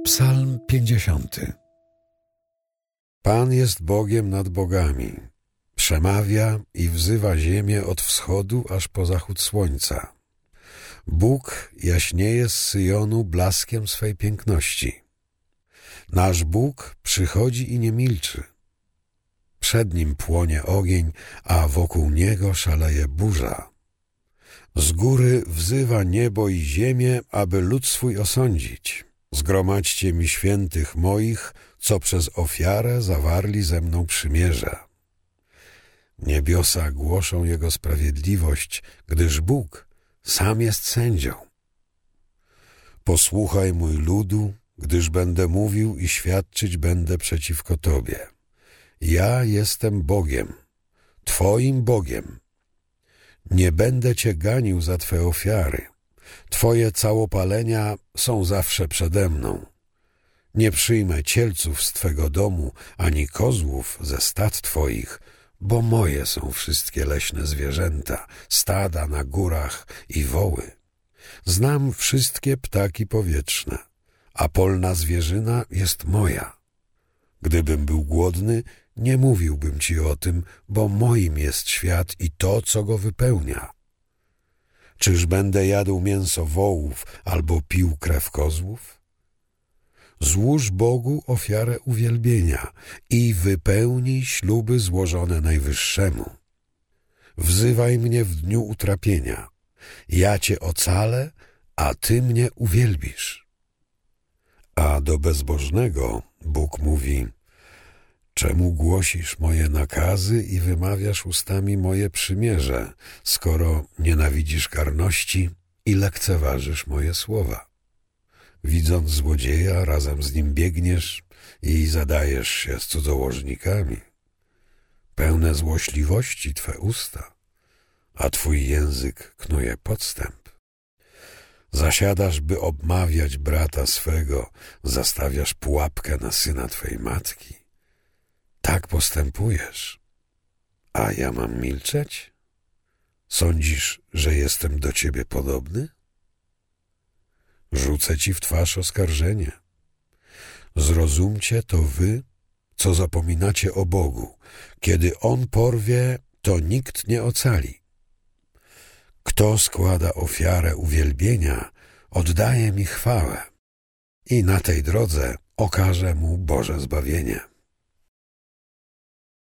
Psalm 50. Pan jest Bogiem nad bogami. Przemawia i wzywa ziemię od wschodu aż po zachód słońca. Bóg jaśnieje z Syjonu blaskiem swej piękności. Nasz Bóg przychodzi i nie milczy. Przed Nim płonie ogień, a wokół Niego szaleje burza. Z góry wzywa niebo i ziemię, aby lud swój osądzić. Zgromadźcie mi świętych moich, co przez ofiarę zawarli ze mną przymierze. Niebiosa głoszą Jego sprawiedliwość, gdyż Bóg sam jest sędzią. Posłuchaj, mój ludu, gdyż będę mówił i świadczyć będę przeciwko Tobie. Ja jestem Bogiem, Twoim Bogiem. Nie będę Cię ganił za Twe ofiary. Twoje całopalenia są zawsze przede mną. Nie przyjmę cielców z Twego domu, ani kozłów ze stad Twoich, bo moje są wszystkie leśne zwierzęta, stada na górach i woły. Znam wszystkie ptaki powietrzne, a polna zwierzyna jest moja. Gdybym był głodny, nie mówiłbym Ci o tym, bo moim jest świat i to, co go wypełnia. Czyż będę jadł mięso wołów albo pił krew kozłów? Złóż Bogu ofiarę uwielbienia i wypełnij śluby złożone Najwyższemu. Wzywaj mnie w dniu utrapienia. Ja Cię ocalę, a Ty mnie uwielbisz. A do bezbożnego Bóg mówi: czemu głosisz moje nakazy i wymawiasz ustami moje przymierze, skoro nienawidzisz karności i lekceważysz moje słowa? Widząc złodzieja, razem z nim biegniesz i zadajesz się z cudzołożnikami. Pełne złośliwości Twe usta, a Twój język knuje podstęp. Zasiadasz, by obmawiać brata swego, zastawiasz pułapkę na syna Twej matki. Tak postępujesz, a ja mam milczeć? Sądzisz, że jestem do Ciebie podobny? Rzucę Ci w twarz oskarżenie. Zrozumcie to wy, co zapominacie o Bogu. Kiedy On porwie, to nikt nie ocali. Kto składa ofiarę uwielbienia, oddaje mi chwałę i na tej drodze okaże mu Boże zbawienie.